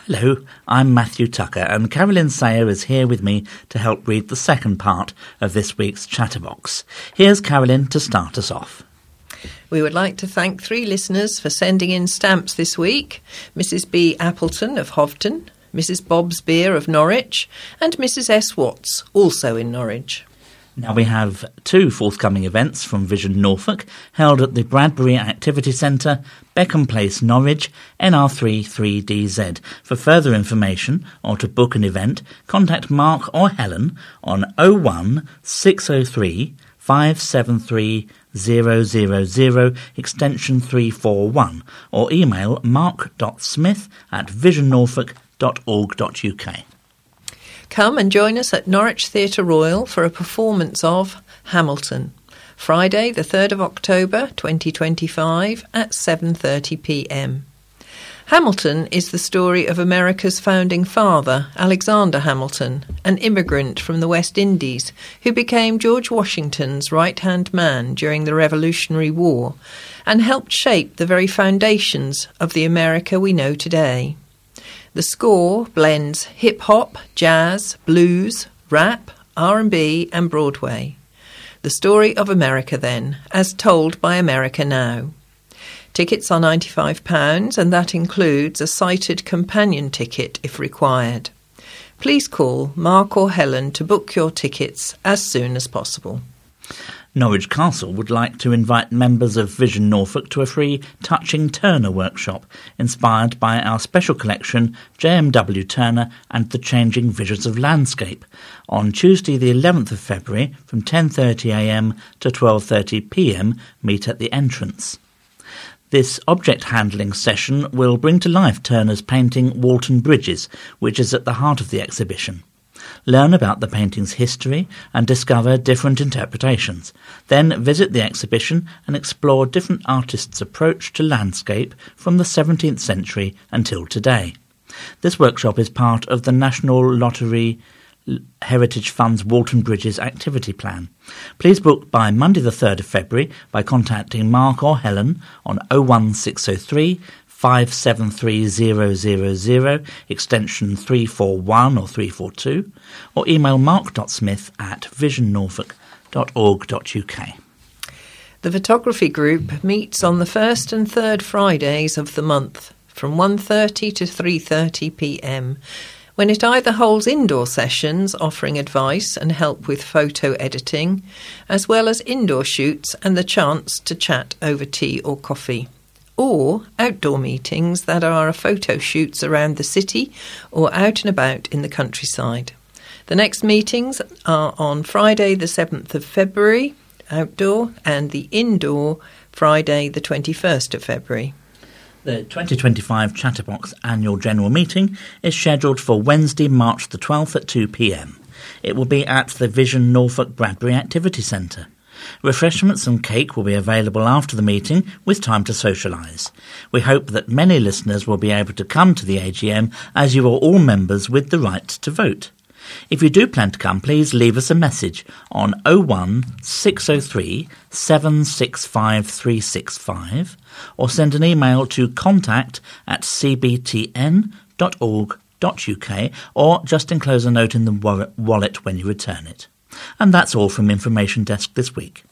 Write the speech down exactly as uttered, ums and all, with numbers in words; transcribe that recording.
Hello, I'm Matthew Tucker, and Carolyn Sayer is here with me to help read the second part of this week's Chatterbox. Here's Carolyn to start us off. We would like to thank three listeners for sending in stamps this week: Missus B. Appleton of Hovton, Missus Bob's Beer of Norwich, and Missus S. Watts, also in Norwich. Now we have two forthcoming events from Vision Norfolk, held at the Bradbury Activity Centre, Beckham Place, Norwich, N R three three D Z. For further information or to book an event, contact Mark or Helen on oh one six oh three five seven three zero zero zero extension three four one or email mark dot smith at vision norfolk dot org dot u k. Come and join us at Norwich Theatre Royal for a performance of Hamilton, Friday the third of October twenty twenty-five at seven thirty p m. Hamilton is the story of America's founding father, Alexander Hamilton, an immigrant from the West Indies who became George Washington's right-hand man during the Revolutionary War and helped shape the very foundations of the America we know today. The score blends hip-hop, jazz, blues, rap, R and B and Broadway. The story of America, then, as told by America Now. Tickets are ninety-five pounds, and that includes a sighted companion ticket if required. Please call Mark or Helen to book your tickets as soon as possible. Norwich Castle would like to invite members of Vision Norfolk to a free Touching Turner workshop inspired by our special collection J M W Turner and the Changing Visions of Landscape on Tuesday the eleventh of February from ten thirty a m to twelve thirty p m. Meet at the entrance. This object handling session will bring to life Turner's painting Walton Bridges, which is at the heart of the exhibition. Learn about the painting's history and discover different interpretations. Then visit the exhibition and explore different artists' approach to landscape from the seventeenth century until today. This workshop is part of the National Lottery Heritage Fund's Walton Bridges activity plan. Please book by Monday the third of February by contacting Mark or Helen on oh one six oh three five seven three zero zero zero extension three four one or three four two or email mark dot smith at vision norfolk dot org dot u k. The photography group meets on the first and third Fridays of the month from one thirty to three thirty p m, when it either holds indoor sessions offering advice and help with photo editing, as well as indoor shoots and the chance to chat over tea or coffee, or outdoor meetings that are photo shoots around the city or out and about in the countryside. The next meetings are on Friday the seventh of February, outdoor, and the indoor Friday the twenty-first of February. The twenty twenty-five Chatterbox Annual General Meeting is scheduled for Wednesday, March the twelfth at two p m. It will be at the Vision Norfolk Bradbury Activity Centre. Refreshments and cake will be available after the meeting with time to socialise. We hope that many listeners will be able to come to the A G M as you are all members with the right to vote. If you do plan to come, please leave us a message on oh one six oh three seven six five three six five or send an email to contact at c b t n dot org dot u k or just enclose a note in the wallet when you return it. And that's all from Information Desk this week.